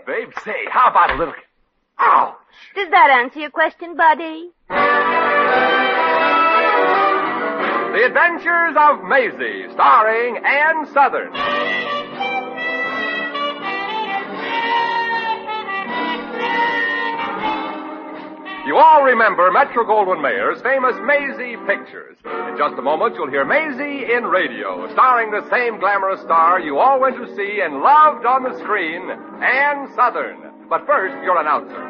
babe. Say, how about a little... Ouch! Does that answer your question, buddy? The Adventures of Maisie, starring Ann Southern. You all remember Metro-Goldwyn-Mayer's famous Maisie pictures. In just a moment, you'll hear Maisie in radio, starring the same glamorous star you all went to see and loved on the screen, Ann Southern. But first, your announcer.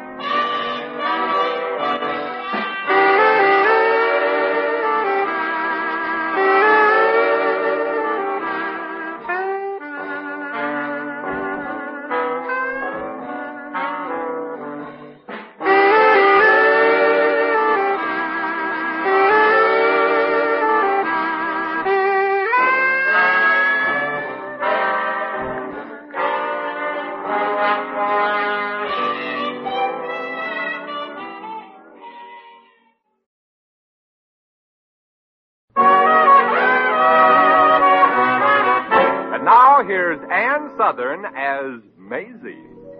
Here's Ann Southern as Maisie.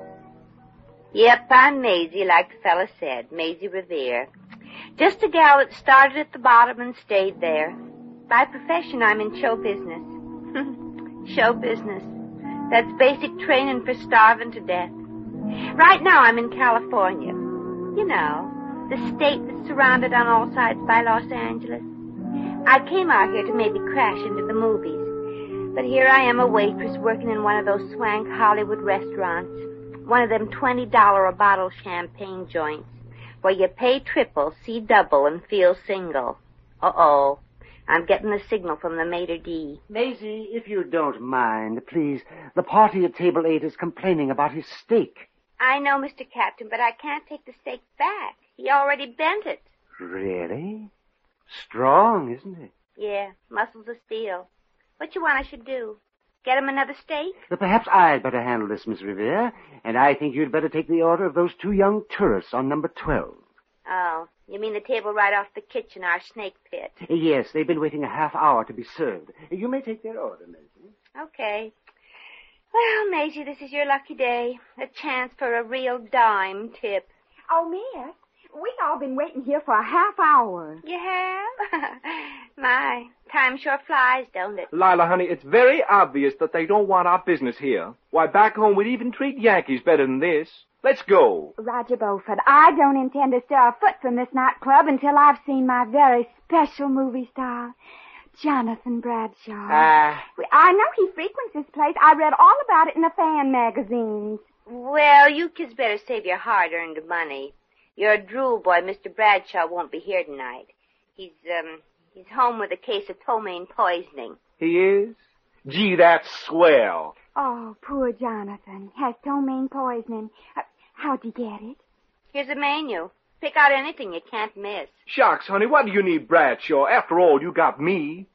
Yep, I'm Maisie, like the fella said. Maisie Revere. Just a gal that started at the bottom and stayed there. By profession, I'm in show business. Show business. That's basic training for starving to death. Right now, I'm in California. You know, the state that's surrounded on all sides by Los Angeles. I came out here to maybe crash into the movies. But here I am, a waitress working in one of those swank Hollywood restaurants. One of them $20 a bottle champagne joints, where you pay triple, see double, and feel single. Uh-oh. I'm getting a signal from the maitre d'. Maisie, if you don't mind, please. The party at table 8 is complaining about his steak. I know, Mr. Captain, but I can't take the steak back. He already bent it. Really? Strong, isn't it? Yeah, muscles of steel. What you want I should do? Get him another steak? Perhaps I'd better handle this, Miss Revere. And I think you'd better take the order of those 2 young tourists on number 12. Oh, you mean the table right off the kitchen, our snake pit? Yes, they've been waiting a half hour to be served. You may take their order, Maisie. Okay. Well, Maisie, this is your lucky day. A chance for a real dime tip. Oh, miss, we've all been waiting here for a half hour. You have? My, time sure flies, don't it? Lila, honey, it's very obvious that they don't want our business here. Why, back home we'd even treat Yankees better than this. Let's go. Roger Beaufort, I don't intend to stir a foot from this nightclub until I've seen my very special movie star, Jonathan Bradshaw. I know he frequents this place. I read all about it in the fan magazines. Well, you kids better save your hard-earned money. Your drool boy, Mr. Bradshaw, won't be here tonight. He's home with a case of ptomaine poisoning. He is? Gee, that's swell. Oh, poor Jonathan. Has ptomaine poisoning. How'd you get it? Here's a menu. Pick out anything you can't miss. Shucks, honey, what do you need Bradshaw? After all, you got me.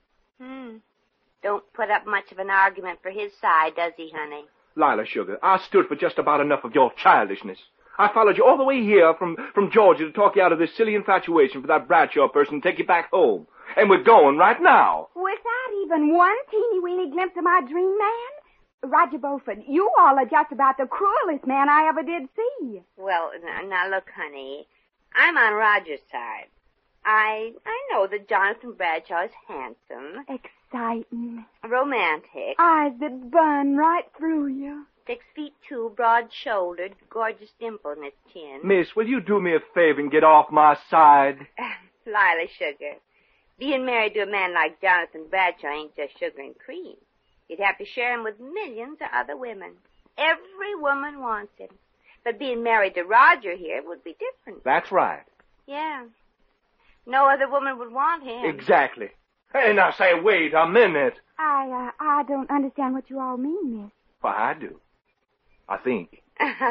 Don't put up much of an argument for his side, does he, honey? Lila, sugar, I stood for just about enough of your childishness. I followed you all the way here from Georgia to talk you out of this silly infatuation for that Bradshaw person and take you back home. And we're going right now. Without even one teeny-weeny glimpse of my dream man? Roger Beaufort, you all are just about the cruelest man I ever did see. Well, now look, honey, I'm on Roger's side. I know that Jonathan Bradshaw is handsome. Exciting. Romantic. Eyes that burn right through you. 6'2", broad-shouldered, gorgeous dimple in his chin. Miss, will you do me a favor and get off my side? Lila, sugar, being married to a man like Jonathan Bradshaw ain't just sugar and cream. You'd have to share him with millions of other women. Every woman wants him. But being married to Roger here would be different. That's right. Yeah. No other woman would want him. Exactly. Hey, now say, wait a minute. I don't understand what you all mean, miss. Well, I do. I think.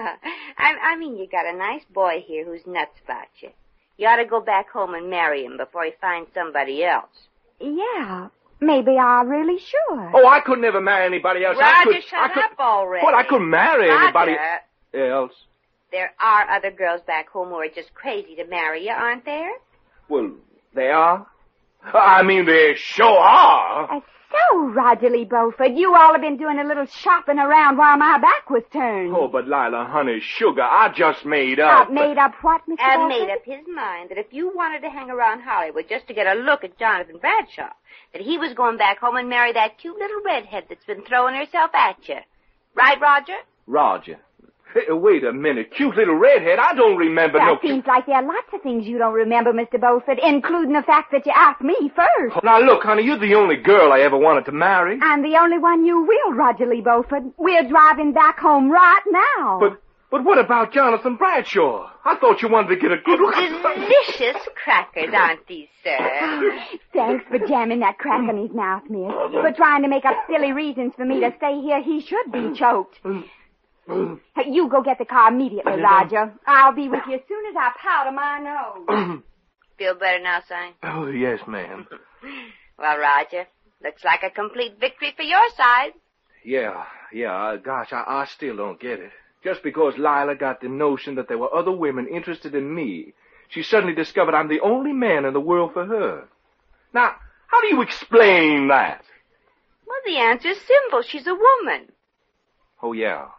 I mean, you got a nice boy here who's nuts about you. You ought to go back home and marry him before he finds somebody else. Yeah, maybe I really should. Oh, I could never marry anybody else. Roger, shut up already. Well, I couldn't marry anybody else. There are other girls back home who are just crazy to marry you, aren't there? Well, they are. I mean, they sure are. So Oh, Roger Lee Beaufort, you all have been doing a little shopping around while my back was turned. Oh, but Lila, honey, sugar, I just made up. Made up what, Mr. Beaufort? Made up his mind that if you wanted to hang around Hollywood just to get a look at Jonathan Bradshaw, that he was going back home and marry that cute little redhead that's been throwing herself at you. Right, Roger? Roger. Hey, wait a minute. Cute little redhead? I don't remember That seems like there are lots of things you don't remember, Mr. Beaufort, including the fact that you asked me first. Now, look, honey, you're the only girl I ever wanted to marry. I'm the only one you will, Roger Lee Beaufort. We're driving back home right now. But what about Jonathan Bradshaw? I thought you wanted to get a good look. Delicious crackers, aren't these, sir? Thanks for jamming that crack in his mouth, miss. For trying to make up silly reasons for me to stay here. He should be choked. Hey, you go get the car immediately, Roger. I'll be with you as soon as I powder my nose. Feel better now, son? Oh, yes, ma'am. Well, Roger, looks like a complete victory for your side. Yeah. Gosh, I still don't get it. Just because Lila got the notion that there were other women interested in me, she suddenly discovered I'm the only man in the world for her. Now, how do you explain that? Well, the answer's simple. She's a woman. Oh, yeah.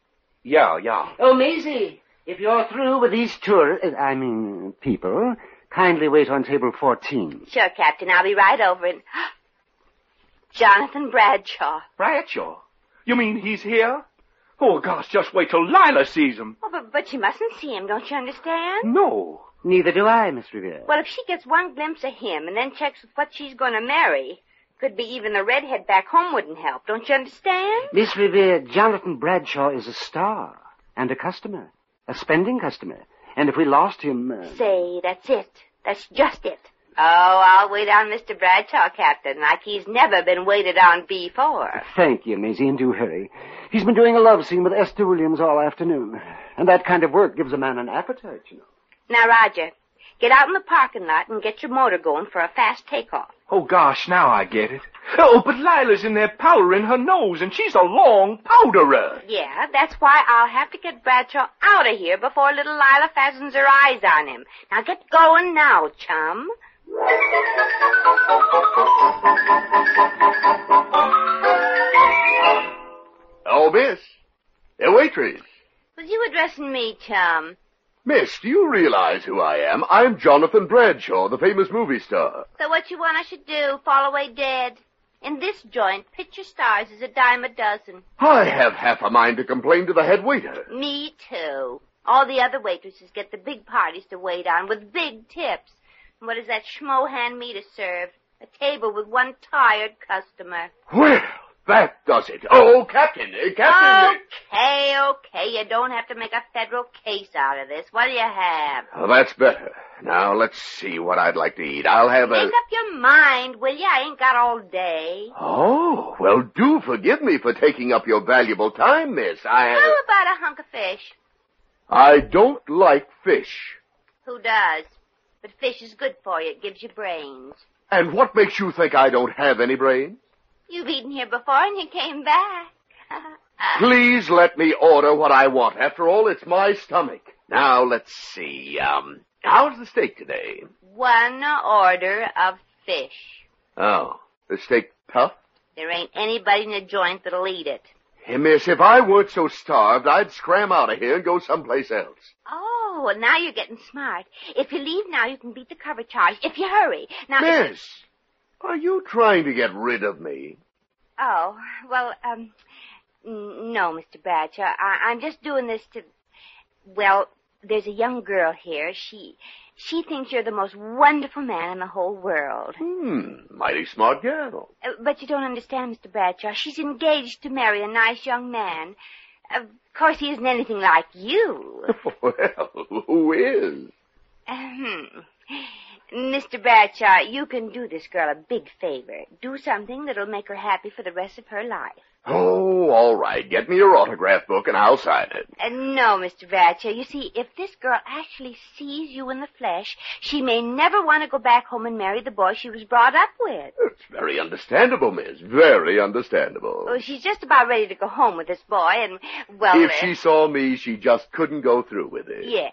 Oh, Maisie, if you're through with these people, kindly wait on table 14. Sure, Captain. I'll be right over. And Jonathan Bradshaw. Bradshaw? You mean he's here? Oh, gosh, just wait till Lila sees him. Oh, but you mustn't see him, don't you understand? No. Neither do I, Miss Revere. Well, if she gets one glimpse of him and then checks with what she's going to marry, could be even the redhead back home wouldn't help, don't you understand? Miss Revere, Jonathan Bradshaw is a star and a customer, a spending customer. And if we lost him... Say, that's it. That's just it. Oh, I'll wait on Mr. Bradshaw, Captain, like he's never been waited on before. Thank you, Maisie, and do hurry. He's been doing a love scene with Esther Williams all afternoon. And that kind of work gives a man an appetite, you know. Now, Roger, get out in the parking lot and get your motor going for a fast takeoff. Oh, gosh, now I get it. Oh, but Lila's in there powdering her nose, and she's a long powderer. Yeah, that's why I'll have to get Bradshaw out of here before little Lila fastens her eyes on him. Now, get going now, chum. Oh, miss. Waitress. Was you addressing me, chum? Miss, do you realize who I am? I'm Jonathan Bradshaw, the famous movie star. So what you want I should do? Fall away dead? In this joint, picture stars is a dime a dozen. I have half a mind to complain to the head waiter. Me too. All the other waitresses get the big parties to wait on with big tips. And what does that schmo hand me to serve? A table with one tired customer. Well, that does it. Oh, Captain. Okay. You don't have to make a federal case out of this. What do you have? Oh, that's better. Now, let's see what I'd like to eat. I'll have Make up your mind, will you? I ain't got all day. Oh, well, do forgive me for taking up your valuable time, miss. How about a hunk of fish? I don't like fish. Who does? But fish is good for you. It gives you brains. And what makes you think I don't have any brains? You've eaten here before and you came back. Please let me order what I want. After all, it's my stomach. Now, let's see. How's the steak today? One order of fish. Oh, the steak tough? There ain't anybody in the joint that'll eat it. Hey, miss, if I weren't so starved, I'd scram out of here and go someplace else. Oh, well, now you're getting smart. If you leave now, you can beat the cover charge. If you hurry. Now, Miss, are you trying to get rid of me? Oh, well, no, Mr. Bradshaw. I'm just doing this to... Well, there's a young girl here. She thinks you're the most wonderful man in the whole world. Mighty smart girl. But you don't understand, Mr. Bradshaw. She's engaged to marry a nice young man. Of course, he isn't anything like you. Well, who is? Mr. Bradshaw, you can do this girl a big favor. Do something that'll make her happy for the rest of her life. Oh, all right. Get me your autograph book and I'll sign it. No, Mr. Bradshaw. You see, if this girl actually sees you in the flesh, she may never want to go back home and marry the boy she was brought up with. It's very understandable, miss. Very understandable. Well, she's just about ready to go home with this boy, and, well... If she saw me, she just couldn't go through with it. Yes.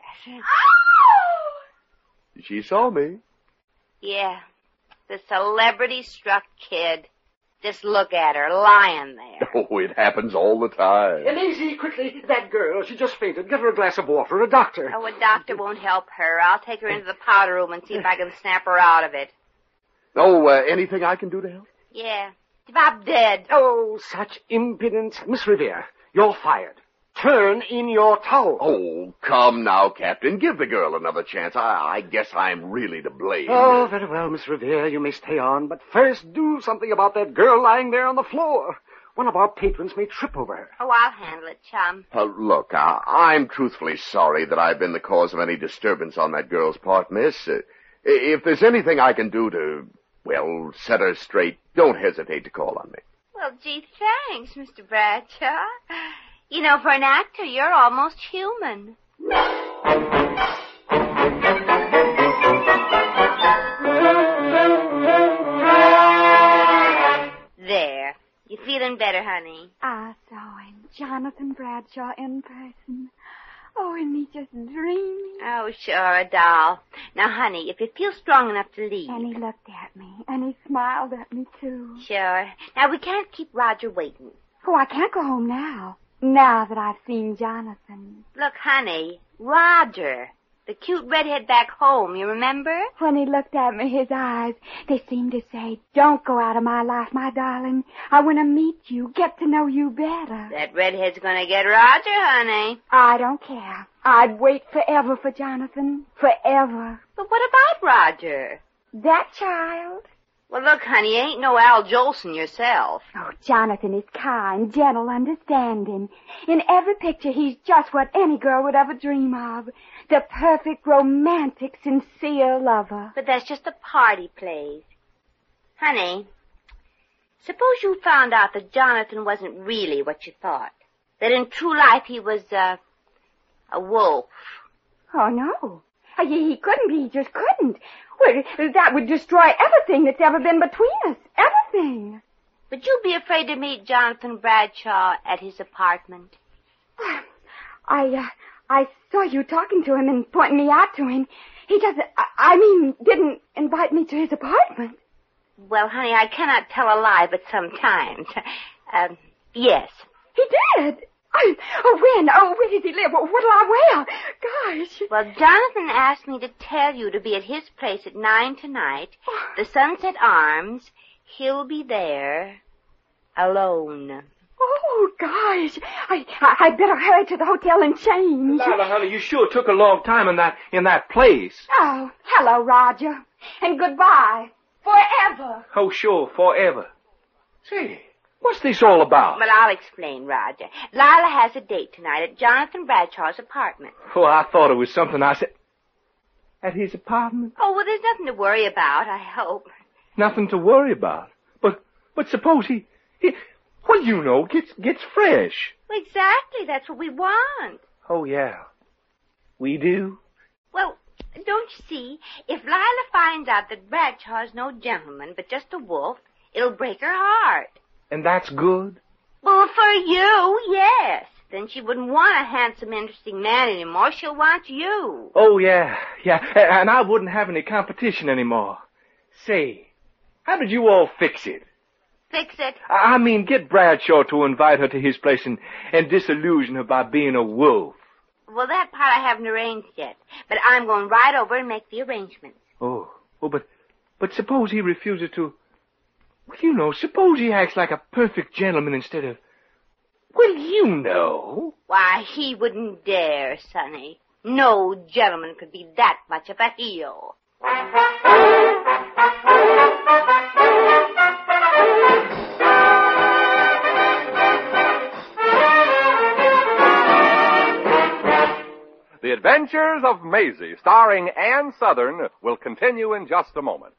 She saw me. Yeah. The celebrity-struck kid. Just look at her, lying there. Oh, it happens all the time. Maisie, quickly, that girl, she just fainted. Get her a glass of water, a doctor. Oh, a doctor won't help her. I'll take her into the powder room and see if I can snap her out of it. Oh, anything I can do to help? Yeah. If I'm dead. Oh, such impudence. Miss Revere, you're fired. Turn in your towel. Oh, come now, Captain. Give the girl another chance. I guess I'm really to blame. Oh, very well, Miss Revere. You may stay on. But first, do something about that girl lying there on the floor. One of our patrons may trip over her. Oh, I'll handle it, chum. Look, I'm truthfully sorry that I've been the cause of any disturbance on that girl's part, miss. If there's anything I can do to, well, set her straight, don't hesitate to call on me. Well, gee, thanks, Mr. Bradshaw. You know, for an actor, you're almost human. There. You feeling better, honey? I saw him, Jonathan Bradshaw, in person. Oh, and he just dreaming. Oh, sure, a doll. Now, honey, if you feel strong enough to leave. And he looked at me, and he smiled at me, too. Sure. Now, we can't keep Roger waiting. Oh, I can't go home now that I've seen Jonathan. Look, honey, Roger, the cute redhead back home, you remember? When he looked at me, his eyes, they seemed to say, don't go out of my life, my darling. I want to meet you, get to know you better. That redhead's gonna get Roger, honey. I don't care. I'd wait forever for Jonathan. Forever. But what about Roger? That child? Well, look, honey, you ain't no Al Jolson yourself. Oh, Jonathan is kind, gentle, understanding. In every picture, he's just what any girl would ever dream of. The perfect, romantic, sincere lover. But that's just a part he plays. Honey, suppose you found out that Jonathan wasn't really what you thought. That in true life he was, a wolf. Oh, no. He couldn't be. He just couldn't. Well, that would destroy everything that's ever been between us. Everything. Would you be afraid to meet Jonathan Bradshaw at his apartment? I saw you talking to him and pointing me out to him. He didn't invite me to his apartment. Well, honey, I cannot tell a lie, but sometimes. Yes. He did? When? Where does he live? What'll I wear? Gosh. Well, Jonathan asked me to tell you to be at his place at 9 tonight. The Sunset Arms. He'll be there. Alone. Oh, gosh. I'd better hurry to the hotel and change. Lila, honey, you sure took a long time in that place. Oh, hello, Roger. And goodbye. Forever. Oh, sure, forever. Say, what's this all about? Well, I'll explain, Roger. Lila has a date tonight at Jonathan Bradshaw's apartment. Oh, I thought it was something I said. At his apartment? Oh, well, there's nothing to worry about, I hope. Nothing to worry about? But suppose he well, you know, gets fresh. Well, exactly. That's what we want. Oh, yeah. We do? Well, don't you see? If Lila finds out that Bradshaw's no gentleman, but just a wolf, it'll break her heart. And that's good? Well, for you, yes. Then she wouldn't want a handsome, interesting man anymore. She'll want you. Oh, yeah. And I wouldn't have any competition anymore. Say, how did you all fix it? Fix it? I mean, get Bradshaw to invite her to his place and disillusion her by being a wolf. Well, that part I haven't arranged yet. But I'm going right over and make the arrangements. Oh, but suppose he refuses to... Well, you know, suppose he acts like a perfect gentleman instead of... Well, you know. Why, he wouldn't dare, Sonny. No gentleman could be that much of a heel. The Adventures of Maisie, starring Ann Sothern, will continue in just a moment.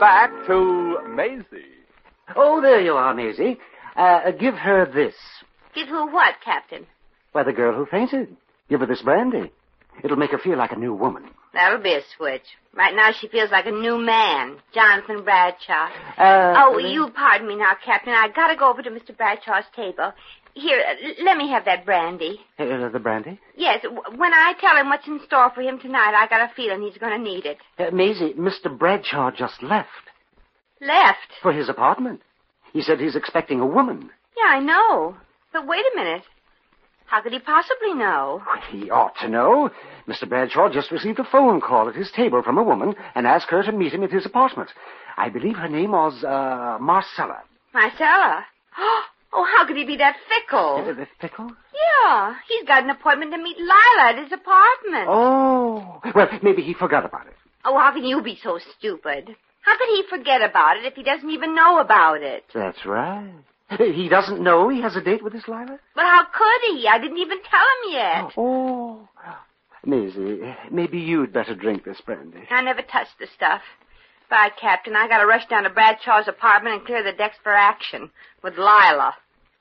back to Maisie. Oh, there you are, Maisie. Give her this. Give who what, Captain? Why, the girl who fainted. Give her this brandy. It'll make her feel like a new woman. That'll be a switch. Right now she feels like a new man, Jonathan Bradshaw. You pardon me now, Captain. I gotta go over to Mr. Bradshaw's table. Here, let me have that brandy. The brandy? Yes, when I tell him what's in store for him tonight, I got a feeling he's gonna need it. Maisie, Mr. Bradshaw just left. Left? For his apartment. He said he's expecting a woman. Yeah, I know. But wait a minute. How could he possibly know? He ought to know. Mr. Bradshaw just received a phone call at his table from a woman and asked her to meet him at his apartment. I believe her name was, Marcella. Marcella? Oh, how could he be that fickle? Fickle? Yeah, he's got an appointment to meet Lila at his apartment. Oh, well, maybe he forgot about it. Oh, how can you be so stupid? How could he forget about it if he doesn't even know about it? That's right. He doesn't know he has a date with this Lila? But how could he? I didn't even tell him yet. Oh. Maisie, maybe you'd better drink this brandy. I never touched the stuff. Bye, Captain. I gotta rush down to Bradshaw's apartment and clear the decks for action with Lila.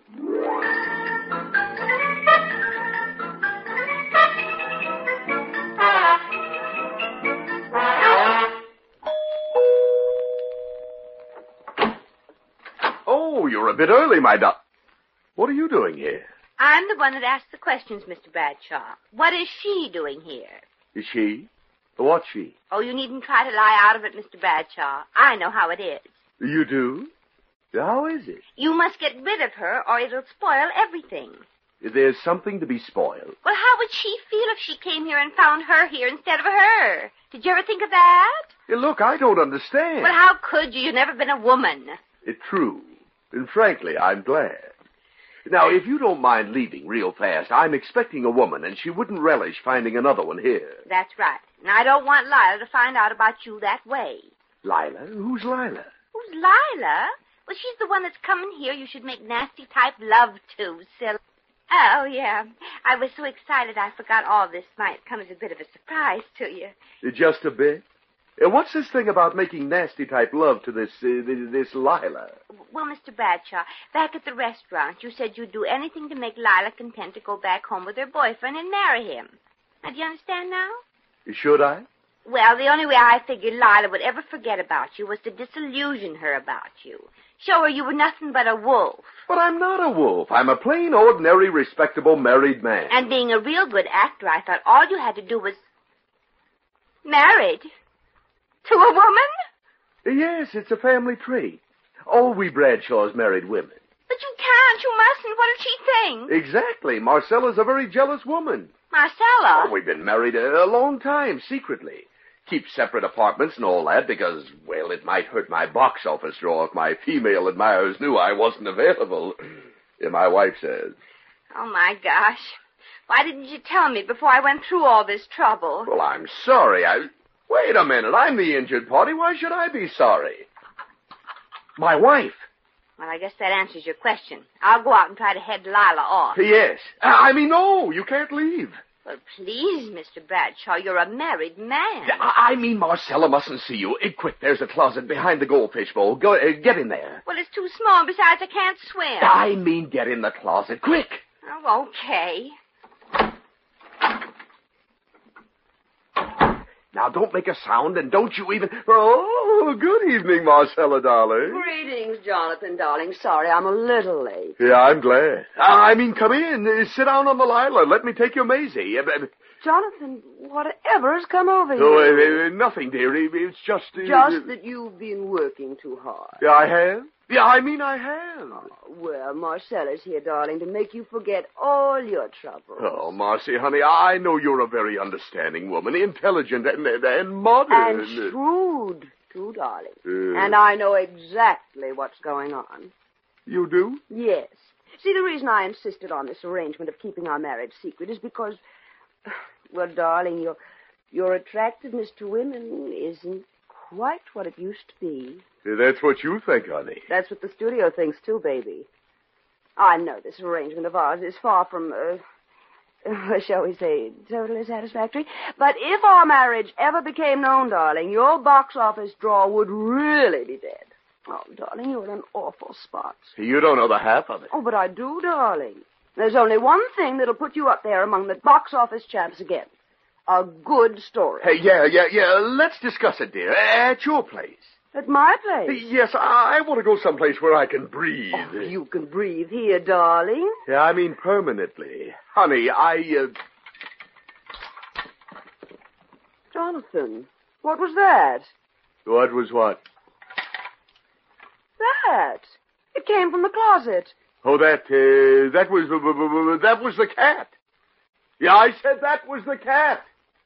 Oh, you're a bit early, my What are you doing here? I'm the one that asked the questions, Mr. Bradshaw. What is she doing here? Is she? What's she? Oh, you needn't try to lie out of it, Mr. Bradshaw. I know how it is. You do? How is it? You must get rid of her, or it'll spoil everything. There's something to be spoiled. Well, how would she feel if she came here and found her here instead of her? Did you ever think of that? Look, I don't understand. Well, how could you? You've never been a woman. It's true. And frankly, I'm glad. Now, if you don't mind leaving real fast, I'm expecting a woman, and she wouldn't relish finding another one here. That's right. And I don't want Lila to find out about you that way. Lila? Who's Lila? Who's Lila? Well, she's the one that's coming here you should make nasty-type love to, silly. Oh, yeah. I was so excited I forgot all this might come as a bit of a surprise to you. Just a bit? What's this thing about making nasty-type love to this Lila? Well, Mr. Bradshaw, back at the restaurant, you said you'd do anything to make Lila content to go back home with her boyfriend and marry him. Now, do you understand now? Should I? Well, the only way I figured Lila would ever forget about you was to disillusion her about you. Show her you were nothing but a wolf. But I'm not a wolf. I'm a plain, ordinary, respectable married man. And being a real good actor, I thought all you had to do was... married? To a woman? Yes, it's a family trait. All we Bradshaws married women. But you can't. You mustn't. What did she think? Exactly. Marcella's a very jealous woman. Marcella? Oh, we've been married a long time, secretly. Keep separate apartments and all that because, well, it might hurt my box office draw if my female admirers knew I wasn't available. My wife says. Oh, my gosh. Why didn't you tell me before I went through all this trouble? Well, I'm sorry. Wait a minute. I'm the injured party. Why should I be sorry? My wife. Well, I guess that answers your question. I'll go out and try to head Lila off. Yes. No, you can't leave. Well, please, Mr. Bradshaw, you're a married man. I mean, Marcella mustn't see you. Quick, there's a closet behind the goldfish bowl. Go, get in there. Well, it's too small. Besides, I can't swim. I mean, get in the closet. Quick. Oh, okay. Now, don't make a sound, and don't you even... Oh, good evening, Marcella, darling. Greetings, Jonathan, darling. Sorry, I'm a little late. Yeah, I'm glad. Come in. Sit down on the Lila. Let me take your Maisie. Jonathan, whatever has come over you? Oh, nothing, dearie. It's just... Just that you've been working too hard. Yeah, I have? Yeah, I have. Oh, well, Marcella's here, darling, to make you forget all your troubles. Oh, Marcy, honey, I know you're a very understanding woman, intelligent and modern. And shrewd, too, darling. And I know exactly what's going on. You do? Yes. See, the reason I insisted on this arrangement of keeping our marriage secret is because, well, darling, your attractiveness to women isn't quite what it used to be. That's what you think, honey. That's what the studio thinks, too, baby. I know this arrangement of ours is far from, shall we say, totally satisfactory. But if our marriage ever became known, darling, your box office drawer would really be dead. Oh, darling, you're in an awful spot. You don't know the half of it. Oh, but I do, darling. There's only one thing that'll put you up there among the box office champs again. A good story. Hey, yeah. Let's discuss it, dear. At your place. At my place? Yes, I want to go someplace where I can breathe. Oh, you can breathe here, darling. Yeah, I mean permanently. Honey, Jonathan, what was that? What was what? That. It came from the closet. Oh, that was the cat. Yeah, I said that was the cat.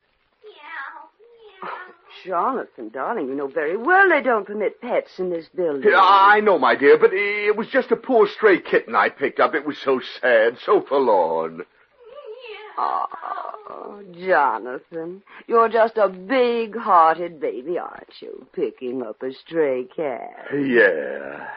Oh, Jonathan, darling, you know very well they don't permit pets in this building. Yeah, I know, my dear, but it was just a poor stray kitten I picked up. It was so sad, so forlorn. Oh, Jonathan, you're just a big-hearted baby, aren't you, picking up a stray cat? Yeah.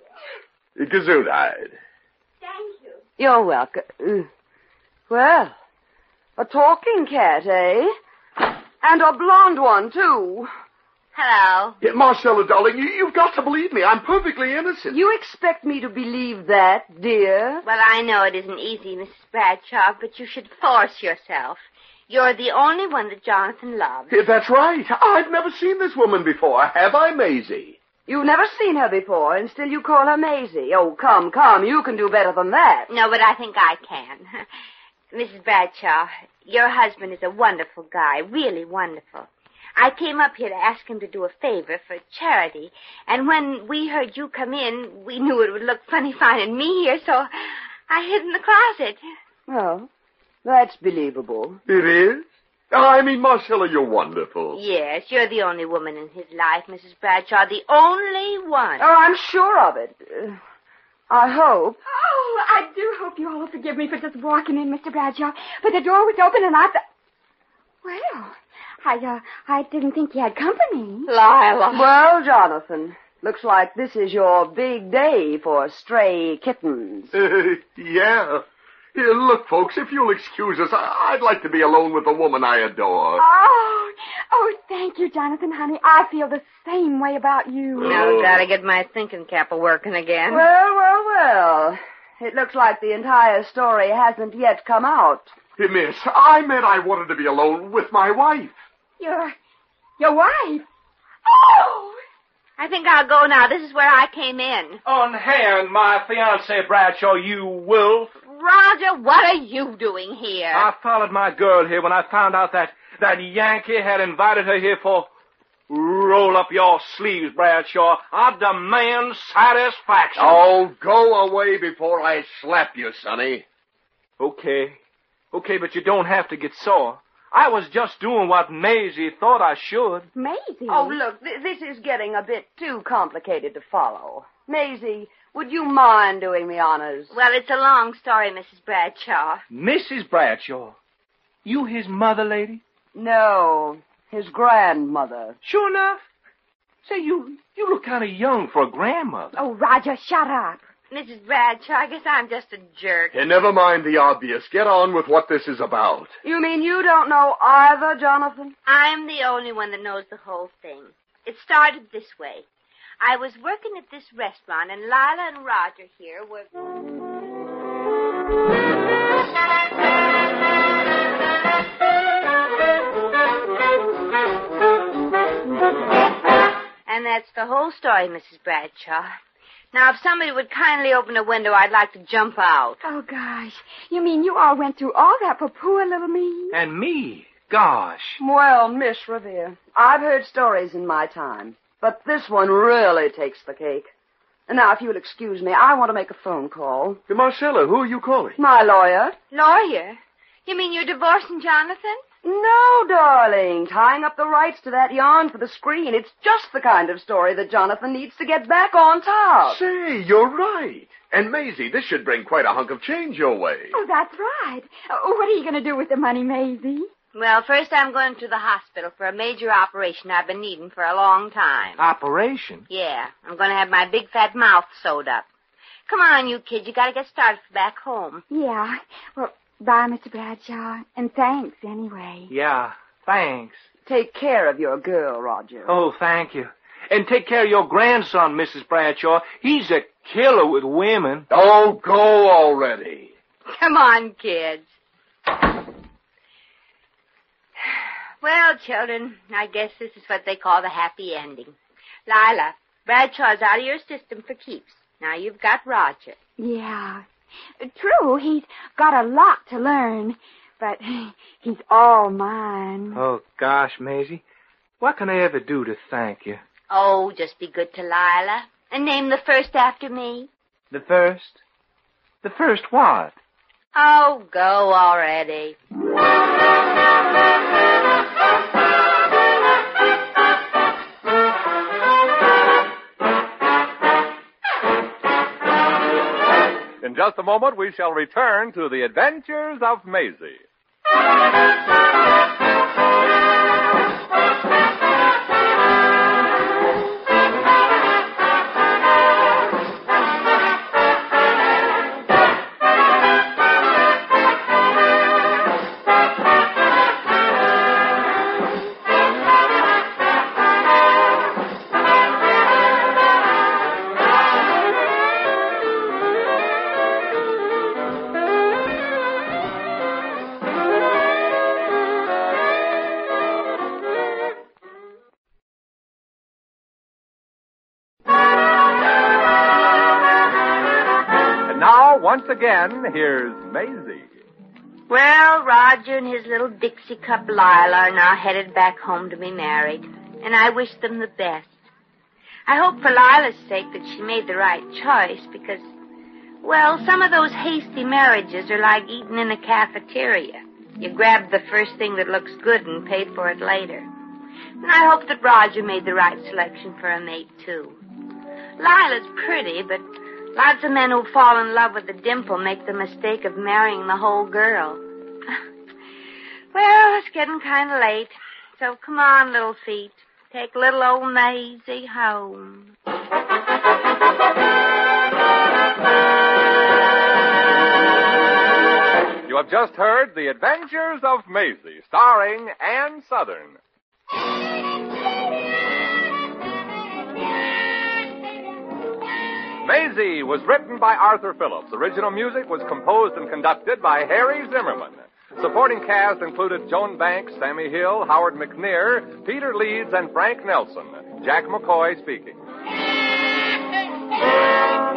Gesundheit. Thank you. You're welcome. Well, a talking cat, eh? And a blonde one, too. Hello. Yeah, Marcella, darling, you've got to believe me. I'm perfectly innocent. You expect me to believe that, dear? Well, I know it isn't easy, Mrs. Bradshaw, but you should force yourself. You're the only one that Jonathan loves. Yeah, that's right. I've never seen this woman before, have I, Maisie? You've never seen her before, and still you call her Maisie. Oh, come, you can do better than that. No, but I think I can. Mrs. Bradshaw, your husband is a wonderful guy, really wonderful. I came up here to ask him to do a favor for charity, and when we heard you come in, we knew it would look funny finding me here, so I hid in the closet. Well, that's believable. It is? I mean, Marcella, you're wonderful. Yes, you're the only woman in his life, Mrs. Bradshaw, the only one. Oh, I'm sure of it. I hope. Oh, I do hope you all will forgive me for just walking in, Mr. Bradshaw. But the door was open and I thought... Well, I didn't think you had company. Lila. Well, Jonathan, looks like this is your big day for stray kittens. Yeah. Here, look, folks, if you'll excuse us, I'd like to be alone with the woman I adore. Oh, thank you, Jonathan, honey. I feel the same way about you. Now, gotta get my thinking cap a-working again. Well. It looks like the entire story hasn't yet come out. Hey, miss, I meant I wanted to be alone with my wife. Your wife? Oh! I think I'll go now. This is where I came in. Unhand my fiancée, Bradshaw, you wolf. Roger, what are you doing here? I followed my girl here when I found out that Yankee had invited her here for... Roll up your sleeves, Bradshaw. I demand satisfaction. Oh, go away before I slap you, Sonny. Okay, but you don't have to get sore. I was just doing what Maisie thought I should. Maisie? Oh, look, this is getting a bit too complicated to follow. Maisie, would you mind doing the honors? Well, it's a long story, Mrs. Bradshaw. Mrs. Bradshaw? You his mother, lady? No, his grandmother. Sure enough. Say, you look kind of young for a grandmother. Oh, Roger, shut up. Mrs. Bradshaw, I guess I'm just a jerk. Hey, never mind the obvious. Get on with what this is about. You mean you don't know either, Jonathan? I'm the only one that knows the whole thing. It started this way. I was working at this restaurant, and Lila and Roger here were... And that's the whole story, Mrs. Bradshaw. Now, if somebody would kindly open a window, I'd like to jump out. Oh, gosh. You mean you all went through all that for poor little me? And me? Gosh. Well, Miss Revere, I've heard stories in my time, but this one really takes the cake. And now, if you'll excuse me, I want to make a phone call. Hey, Marcella, who are you calling? My lawyer. Lawyer? You mean you're divorcing Jonathan? No, darling. Tying up the rights to that yarn for the screen. It's just the kind of story that Jonathan needs to get back on top. Say, you're right. And, Maisie, this should bring quite a hunk of change your way. Oh, that's right. What are you going to do with the money, Maisie? Well, first I'm going to the hospital for a major operation I've been needing for a long time. Operation? Yeah, I'm going to have my big fat mouth sewed up. Come on, you kids. You got to get started for back home. Yeah. Well, Bye, Mr. Bradshaw. And thanks, anyway. Yeah, thanks. Take care of your girl, Roger. Oh, thank you. And take care of your grandson, Mrs. Bradshaw. He's a killer with women. Oh, go already. Come on, kids. Well, children, I guess this is what they call the happy ending. Lila, Bradshaw's out of your system for keeps. Now you've got Roger. Yeah. True, he's got a lot to learn, but he's all mine. Oh, gosh, Maisie. What can I ever do to thank you? Oh, just be good to Lila. And name the first after me. The first? The first what? Oh, go already. In just a moment, we shall return to the adventures of Maisie. Once again, here's Maisie. Well, Roger and his little Dixie cup Lila are now headed back home to be married, and I wish them the best. I hope for Lila's sake that she made the right choice because, well, some of those hasty marriages are like eating in a cafeteria. You grab the first thing that looks good and pay for it later. And I hope that Roger made the right selection for a mate, too. Lila's pretty, but lots of men who fall in love with a dimple make the mistake of marrying the whole girl. Well, it's getting kind of late, so come on, little feet. Take little old Maisie home. You have just heard The Adventures of Maisie, starring Ann Sothern. Maisie was written by Arthur Phillips. Original music was composed and conducted by Harry Zimmerman. Supporting cast included Joan Banks, Sammy Hill, Howard McNear, Peter Leeds, and Frank Nelson. Jack McCoy speaking.